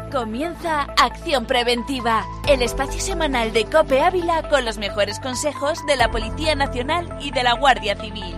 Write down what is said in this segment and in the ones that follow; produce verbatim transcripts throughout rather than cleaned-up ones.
Comienza Acción Preventiva, el espacio semanal de COPE Ávila con los mejores consejos de la Policía Nacional y de la Guardia Civil.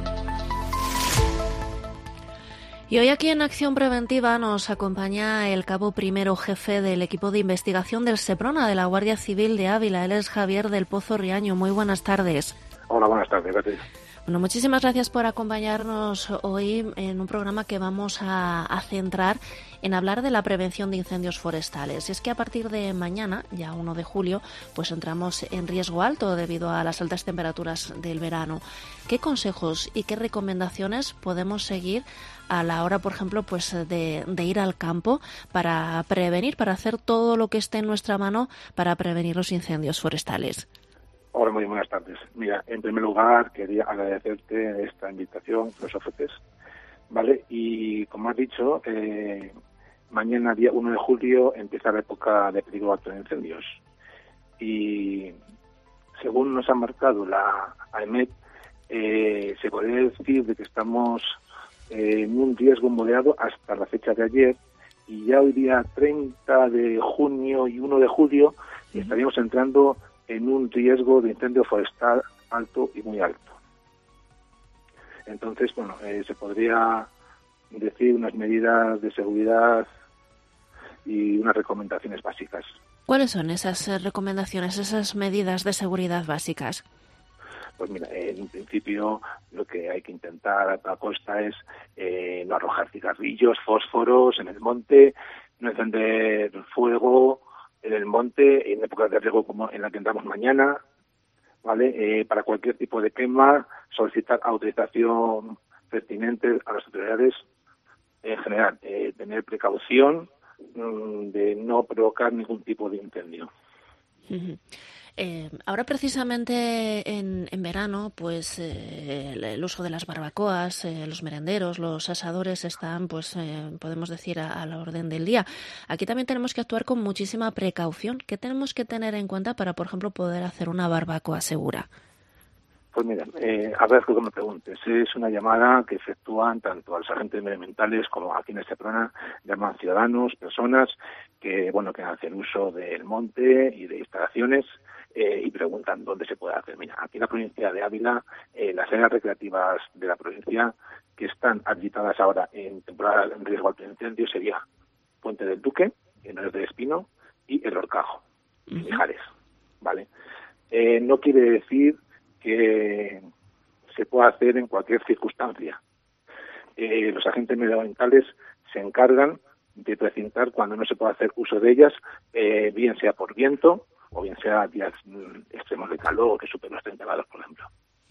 Y hoy aquí en Acción Preventiva nos acompaña el cabo primero jefe del equipo de investigación del SEPRONA de la Guardia Civil de Ávila. Él es Javier del Pozo Riaño. Muy buenas tardes. Hola, buenas tardes, Beatriz. Bueno, muchísimas gracias por acompañarnos hoy en un programa que vamos a, a centrar en hablar de la prevención de incendios forestales. Y es que a partir de mañana, ya uno de julio, pues entramos en riesgo alto debido a las altas temperaturas del verano. ¿Qué consejos y qué recomendaciones podemos seguir a la hora, por ejemplo, pues de, de ir al campo para prevenir, para hacer todo lo que esté en nuestra mano para prevenir los incendios forestales? Hola, muy buenas tardes. Mira, en primer lugar, quería agradecerte esta invitación que nos ofreces, ¿vale? Y como has dicho, eh, mañana, día uno de julio, empieza la época de peligro alto de incendios. Y según nos ha marcado la AEMET, eh, se podría decir de que estamos eh, en un riesgo moderado hasta la fecha de ayer, y ya hoy día treinta de junio y uno de julio uh-huh. estaríamos entrando en un riesgo de incendio forestal alto y muy alto. Entonces, bueno, eh, se podría decir unas medidas de seguridad y unas recomendaciones básicas. ¿Cuáles son esas eh, recomendaciones, esas medidas de seguridad básicas? Pues mira, en un principio lo que hay que intentar a toda costa es eh, no arrojar cigarrillos, fósforos en el monte, no encender fuego en el monte en épocas de riesgo como en la que entramos mañana, ¿vale? Eh, para cualquier tipo de quema, solicitar autorización pertinente a las autoridades. En general, eh, tener precaución mmm, de no provocar ningún tipo de incendio. Uh-huh. Eh, ahora precisamente en, en verano, pues eh, el, el uso de las barbacoas, eh, los merenderos, los asadores están, pues eh, podemos decir, a, a la orden del día. Aquí también tenemos que actuar con muchísima precaución. ¿Qué tenemos que tener en cuenta para, por ejemplo, poder hacer una barbacoa segura? Pues mira, eh, agradezco que me preguntes. Es una llamada que efectúan tanto a los agentes medioambientales como aquí en este programa, llaman ciudadanos, personas que, bueno, que hacen uso del monte y de instalaciones eh, y preguntan dónde se puede hacer. Mira, aquí en la provincia de Ávila, eh, las áreas recreativas de la provincia que están habilitadas ahora en temporada en riesgo alto de incendio sería Puente del Duque, en el de Espino y El Horcajo, en uh-huh. Mijares, ¿vale? Eh, no quiere decir que se pueda hacer en cualquier circunstancia. Eh, los agentes medioambientales se encargan de precintar cuando no se puede hacer uso de ellas, eh, bien sea por viento o bien sea días mm, extremos de calor que superen los treinta grados, por ejemplo.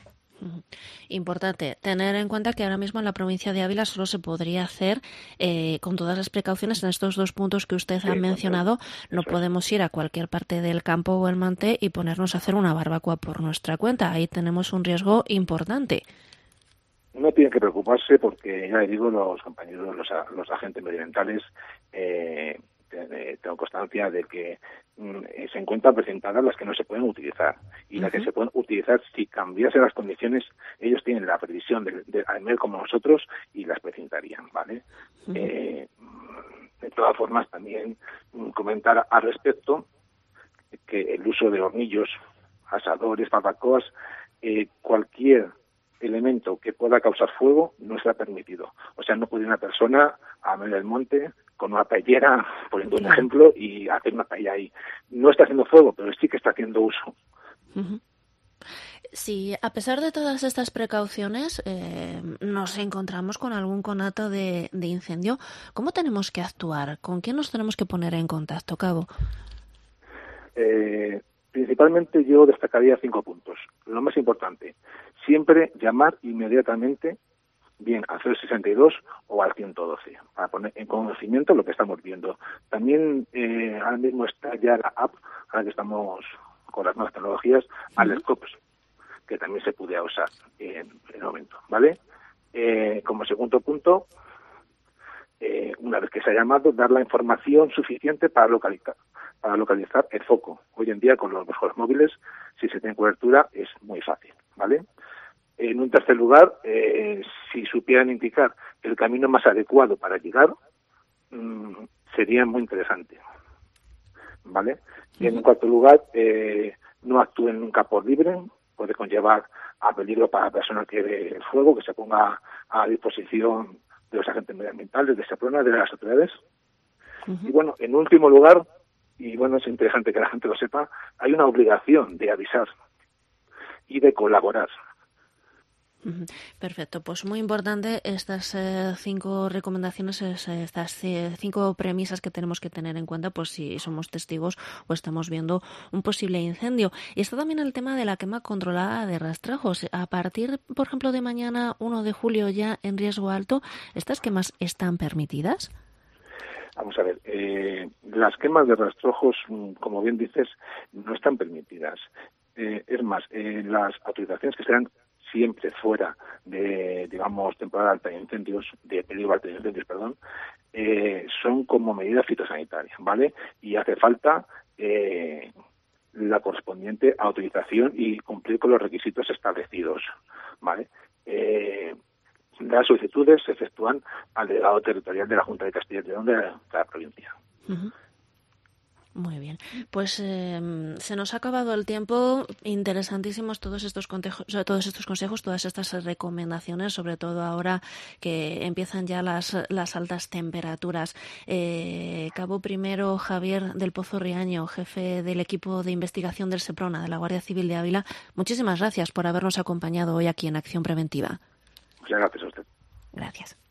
Importante tener en cuenta que ahora mismo en la provincia de Ávila solo se podría hacer eh, con todas las precauciones en estos dos puntos que usted sí, ha mencionado. No podemos ir a cualquier parte del campo o el monte y ponernos a hacer una barbacoa por nuestra cuenta. Ahí tenemos un riesgo importante. No tienen que preocuparse porque, ya le digo, los compañeros, los, los agentes medioambientales, eh, tengo constancia de que mm, se encuentran presentadas las que no se pueden utilizar y uh-huh. las que se pueden utilizar si cambiasen las condiciones, ellos tienen la previsión de, de AEMET como nosotros y las precintarían, ¿vale? Uh-huh. Eh, de todas formas, también mm, comentar al respecto que el uso de hornillos, asadores, barbacoas, eh, cualquier elemento que pueda causar fuego no está permitido. O sea, no puede una persona a medio del monte con una paellera, poniendo un ejemplo, y hacer una paella ahí. No está haciendo fuego, pero sí que está haciendo uso. Uh-huh. Si a pesar de todas estas precauciones eh, nos encontramos con algún conato de, de incendio, ¿cómo tenemos que actuar? ¿Con quién nos tenemos que poner en contacto, cabo? Eh, principalmente yo destacaría cinco puntos. Lo más importante, siempre llamar inmediatamente bien al cero sesenta y dos o al ciento doce para poner en conocimiento lo que estamos viendo. También eh, ahora mismo está ya la app, ahora que estamos con las nuevas tecnologías, uh-huh. AlertCops, que también se puede usar en el momento, ¿vale? Eh, como segundo punto, eh, una vez que se ha llamado, dar la información suficiente para localizar, para localizar el foco. Hoy en día, con los mejores móviles, si se tiene cobertura, es muy fácil, ¿vale? En un tercer lugar, eh, si supieran indicar el camino más adecuado para llegar, mmm, sería muy interesante, ¿vale? Y en cuarto lugar, eh, no actúen nunca por libre, puede conllevar a peligro para la persona que ve el fuego, que se ponga a disposición de los agentes medioambientales, de Seprona, de las autoridades. Uh-huh. Y bueno, en último lugar, y bueno, es interesante que la gente lo sepa, hay una obligación de avisar y de colaborar. Perfecto, pues muy importante estas eh, cinco recomendaciones, estas eh, cinco premisas que tenemos que tener en cuenta, pues si somos testigos o estamos viendo un posible incendio. Y está también el tema de la quema controlada de rastrojos. A partir, por ejemplo, de mañana, primero de julio, ya en riesgo alto, ¿estas quemas están permitidas? Vamos a ver, eh, las quemas de rastrojos, como bien dices, no están permitidas. Eh, es más, eh, las autorizaciones que se dan siempre fuera de, digamos, temporada alta de incendios, de peligro alto de incendios, perdón, eh, son como medida fitosanitaria, ¿vale? Y hace falta eh, la correspondiente autorización y cumplir con los requisitos establecidos, ¿vale? Eh, las solicitudes se efectúan al delegado territorial de la Junta de Castilla y León de la, de la provincia. Uh-huh. Muy bien, pues eh, se nos ha acabado el tiempo. Interesantísimos todos estos consejos, todos estos consejos, todas estas recomendaciones, sobre todo ahora que empiezan ya las, las altas temperaturas. Eh, Cabo Primero Javier del Pozo Riaño, jefe del equipo de investigación del Seprona de la Guardia Civil de Ávila, muchísimas gracias por habernos acompañado hoy aquí en Acción Preventiva. Muchas gracias a usted. Gracias.